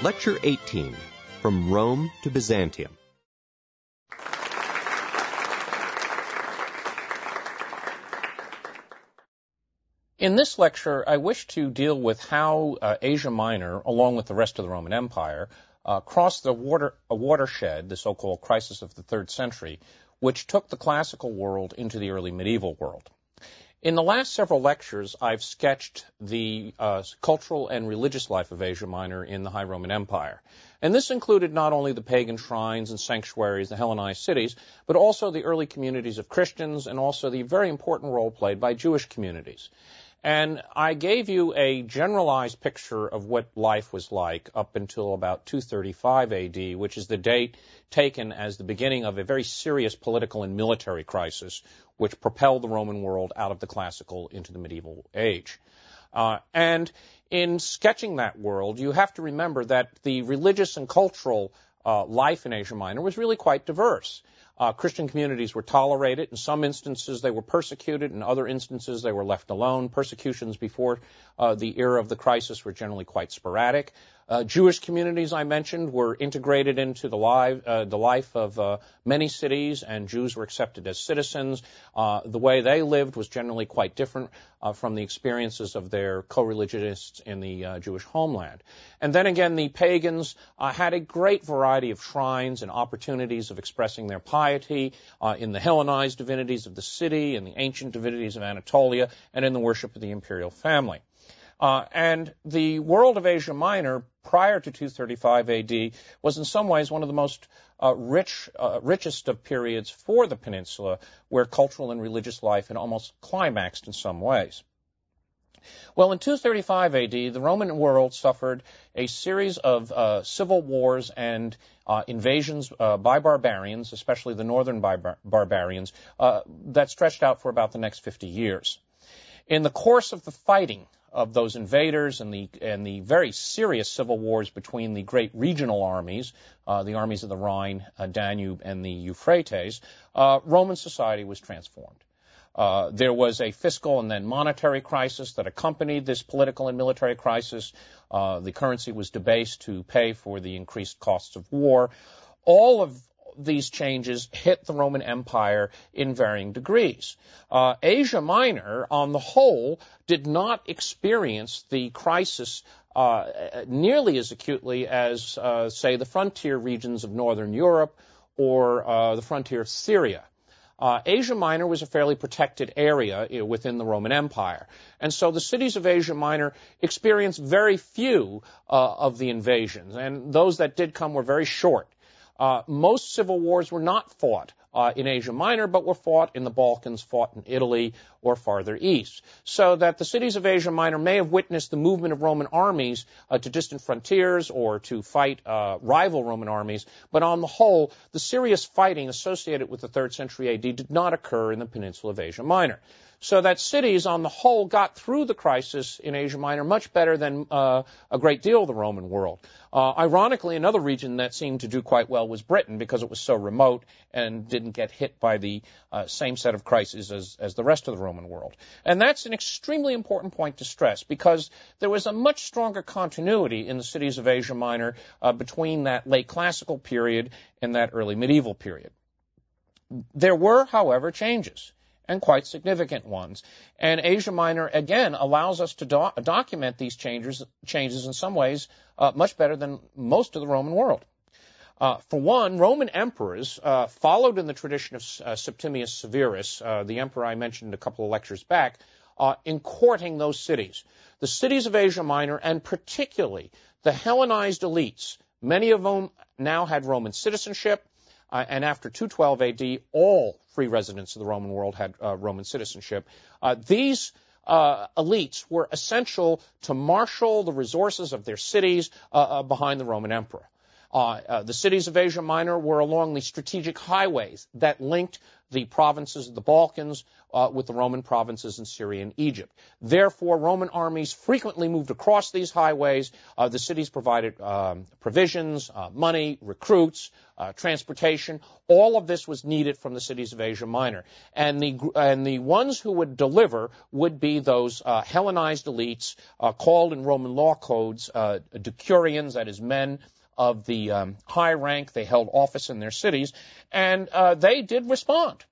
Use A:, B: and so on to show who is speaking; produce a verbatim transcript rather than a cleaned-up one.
A: Lecture eighteen, From Rome to Byzantium.
B: In this lecture, I wish to deal with how uh, Asia Minor, along with the rest of the Roman Empire, uh, crossed the water, a watershed, the so-called crisis of the third century, which took the classical world into the early medieval world. In the last several lectures, I've sketched the uh, cultural and religious life of Asia Minor in the High Roman Empire. And this included not only the pagan shrines and sanctuaries, the Hellenized cities, but also the early communities of Christians and also the very important role played by Jewish communities. And I gave you a generalized picture of what life was like up until about two thirty-five A D, which is the date taken as the beginning of a very serious political and military crisis, which propelled the Roman world out of the classical into the medieval age. Uh, and in sketching that world, you have to remember that the religious and cultural uh, life in Asia Minor was really quite diverse. Uh, Christian communities were tolerated. In some instances, they were persecuted. In other instances, they were left alone. Persecutions before uh, the era of the crisis were generally quite sporadic. Uh, Jewish communities, I mentioned, were integrated into the, live, uh, the life of uh, many cities, and Jews were accepted as citizens. Uh, the way they lived was generally quite different uh, from the experiences of their co-religionists in the uh, Jewish homeland. And then again, the pagans uh, had a great variety of shrines and opportunities of expressing their piety uh, in the Hellenized divinities of the city, in the ancient divinities of Anatolia, and in the worship of the imperial family. Uh, and the world of Asia Minor prior to two thirty-five A D was in some ways one of the most uh, rich, uh, richest of periods for the peninsula, where cultural and religious life had almost climaxed in some ways. Well, in two thirty-five A D, the Roman world suffered a series of uh, civil wars and uh, invasions uh, by barbarians, especially the northern bar- barbarians, uh, that stretched out for about the next fifty years. In the course of the fighting of those invaders and the and the very serious civil wars between the great regional armies, uh, the armies of the Rhine, uh, Danube, and the Euphrates, uh, Roman society was transformed. Uh, there was a fiscal and then monetary crisis that accompanied this political and military crisis. Uh, the currency was debased to pay for the increased costs of war. All of these changes hit the Roman Empire in varying degrees. Uh, Asia Minor, on the whole, did not experience the crisis uh, nearly as acutely as, uh, say, the frontier regions of northern Europe or uh, the frontier of Syria. Uh, Asia Minor was a fairly protected area you know, within the Roman Empire. And so the cities of Asia Minor experienced very few uh, of the invasions, and those that did come were very short. Uh, most civil wars were not fought uh, in Asia Minor, but were fought in the Balkans, fought in Italy, or farther east. So that the cities of Asia Minor may have witnessed the movement of Roman armies uh, to distant frontiers or to fight uh, rival Roman armies, but on the whole, the serious fighting associated with the third century A D did not occur in the peninsula of Asia Minor. So that cities, on the whole, got through the crisis in Asia Minor much better than uh, a great deal of the Roman world. Uh, ironically, another region that seemed to do quite well was Britain, because it was so remote and didn't get hit by the uh, same set of crises as, as the rest of the Roman world. And that's an extremely important point to stress, because there was a much stronger continuity in the cities of Asia Minor uh, between that late classical period and that early medieval period. There were, however, changes, and quite significant ones. And Asia Minor, again, allows us to do- document these changes, changes in some ways uh, much better than most of the Roman world. Uh, for one, Roman emperors uh, followed in the tradition of uh, Septimius Severus, uh, the emperor I mentioned a couple of lectures back, uh, in courting those cities. The cities of Asia Minor, and particularly the Hellenized elites, many of whom now had Roman citizenship, Uh, and after two twelve A D, all free residents of the Roman world had uh, Roman citizenship. Uh, these uh, elites were essential to marshal the resources of their cities uh, uh, behind the Roman emperor. Uh, uh, the cities of Asia Minor were along the strategic highways that linked the provinces of the Balkans uh, with the Roman provinces in Syria and Egypt. Therefore, Roman armies frequently moved across these highways. Uh, the cities provided um, provisions, uh, money, recruits, uh, transportation. All of this was needed from the cities of Asia Minor. And the, and the ones who would deliver would be those uh, Hellenized elites uh, called in Roman law codes uh, decurions, that is, men of the um, high rank. They held office in their cities, and uh, they did respond.